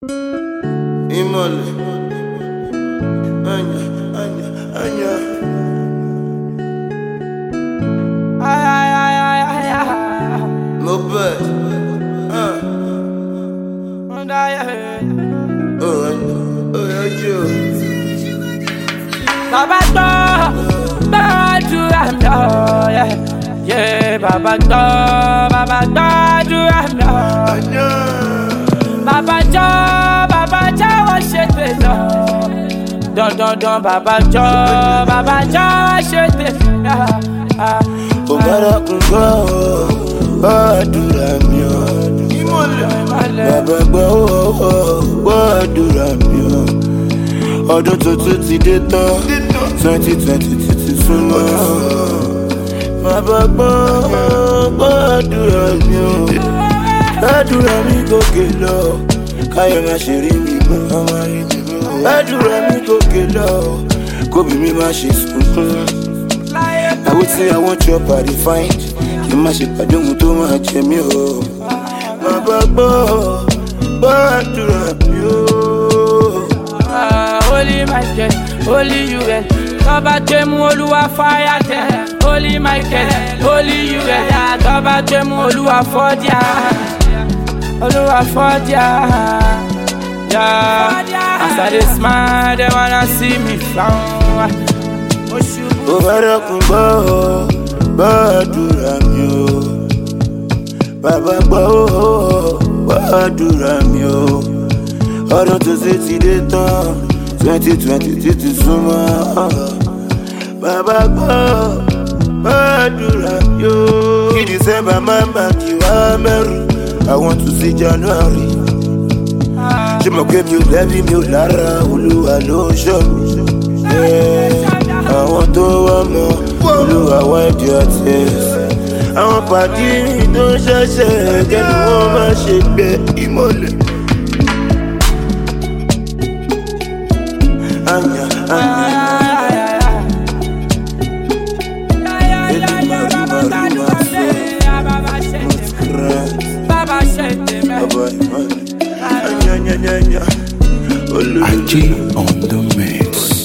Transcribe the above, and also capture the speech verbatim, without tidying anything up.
Imole, Anya, Anya, Anya. Ay, ay, ay, ay, ay, ay. No bad. Uh. Oh, yeah. Oh, Anya. Oh, Anya. Baba to, Baba to, yeah, yeah. Baba to, Baba to, do Anya. Baba to, Baba to, wash it down. Don don don, Baba to, Baba to, wash it down. Obara kungo, badura mio. Imole, Baba gbo, badura mio. Ọdún tuntun ti dé tán, twenty twenty ti ti súnmọ́. Baba gbo, badura mio. Badura mi gòkè lọ, káyọ̀ má ṣe rí mi mọ́. Badura mi gòkè lọ, kóbi mi má ṣe sunkún. I would say I want your body fine. You must have done with too much of me. My babo, but to rap you. Holy Michael, Holy U L. Baba Jemu Oluwa fire there. Holy Michael, Holy U L. Baba Jemu Oluwa Fordia. Oluwa Fordia. Yeah. As I dey smile, they wanna see me frown. Obara kungo, badura mio. Baba gbo, badura mio. Ọdún tó ṣe ti dé tán, twenty twenty ti ti súnmọ́. Baba gbo, badura mio. Kí December máa bá kí wá mẹ́rù, I want to see January. Ṣé mo pé mi ò lẹ́bí mi ò lára, Olúwa ló ń ṣọ́ mi. Àwọn tó wá mọ́, Olúwa wipe your tears. Àwọn pàdé mi tó ṣẹ̀ṣẹ̀ kẹ́nu wọn má ṣe gbẹ ìmọ̀lẹ̀. Anya, anya, Elimari mari maso, Muskrat, Baba Imani, Anya, anya, anya, anya, Olulu. I G on the mix.